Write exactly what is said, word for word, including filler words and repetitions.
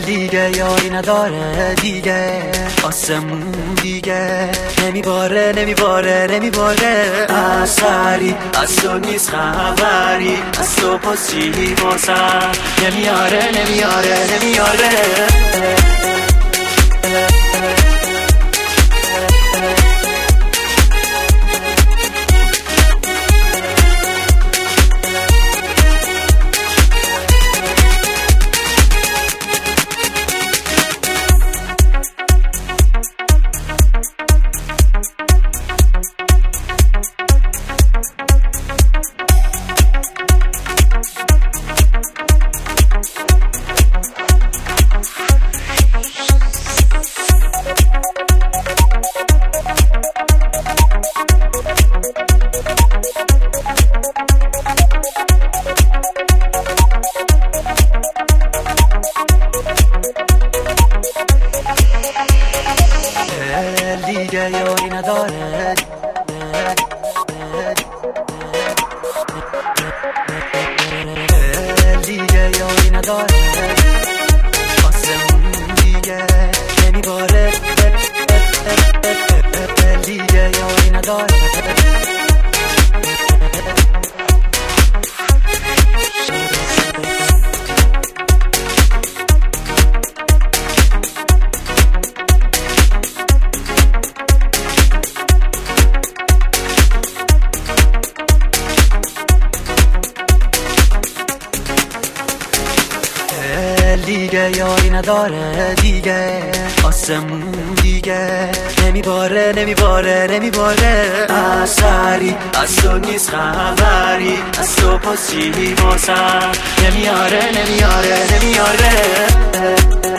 دیگه یاری نداره دیگه، آسمون دیگه نمیباره نمیباره نمیباره. اثری از تو نیست خبری، از تو پس چی واسم نمیاره نمیاره نمیاره. دیگه یاری نداره دیگه یاری نداره، آسمون دیگه نمیباره دیگه یاری نداره. دیگه یاری نداره دیگه، آسمون دیگه نمیباره نمیباره نمیباره. اثری از تو نیست خبری، از تو پس چی واسم نمیاره نمیاره نمیاره.